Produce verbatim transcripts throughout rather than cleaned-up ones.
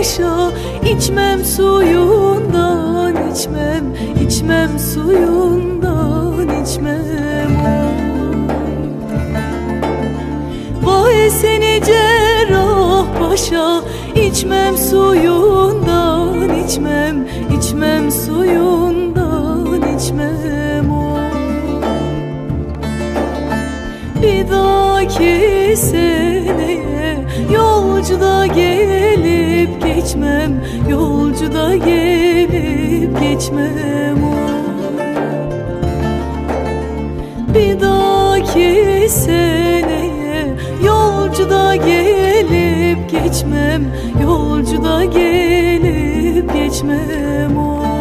paşa, içmem suyundan, içmem, içmem suyundan, içmem. Vay seni cerrah paşa, içmem suyundan, içmem, içmem suyundan, içmem. Bir dahaki seneye yolcuda gelip geçmem, yolcuda gelip geçmem. Bir dahaki seneye yolcuda gelip geçmem, yolcuda gelip geçmem.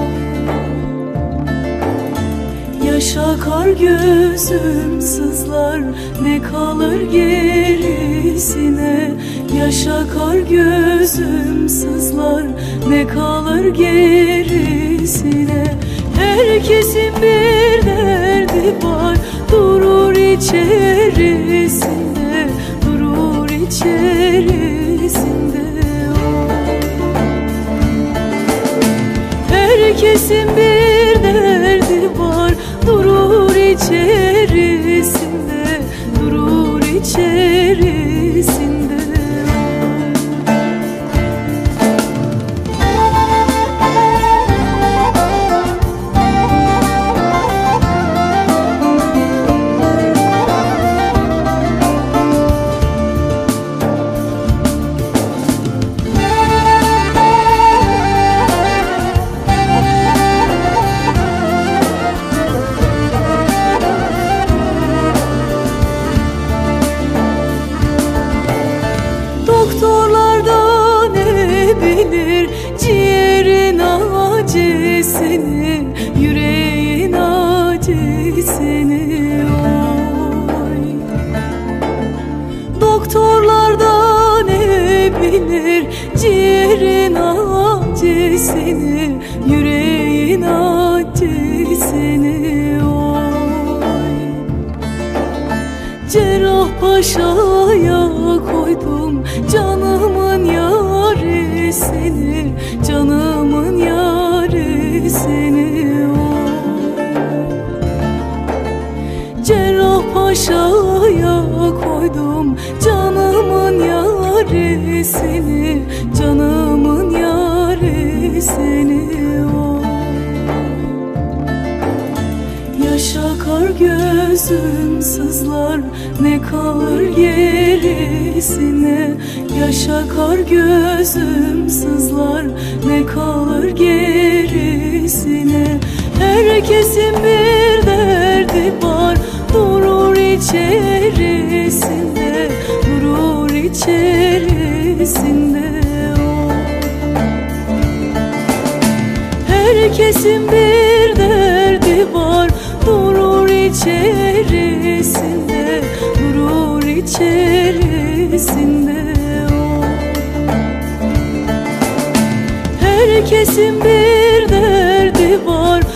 Yaşa kar gözüm sızlar, ne kalır gerisine. Yaşa kar gözüm sızlar, ne kalır gerisine. Herkesin bir derdi var, durur içerisinde, durur içerisinde. Herkesin bir derdi var, durur içerisinde, durur içerisinde. Doktorlar da ne bilir ciğerin acısını, yüreğin acısını. Oy. Doktorlar da ne bilir ciğerin acısını, yüreğin acısını. Oy. Cerrah paşaya koydum canımın yarisini, canımın yarisini. Cerrah paşaya koydum canımın yarisini, canımın yarisini. Yaşa kar gözüm sızlar, ne kalır gerisine. Yaşa kar gözüm sızlar, ne kalır gerisine. Herkesin bir derdi var, durur içerisinde, durur içerisinde. Herkesin bir derdi var, durur içerisinde, durur içerisinde. Herkesin bir derdi var,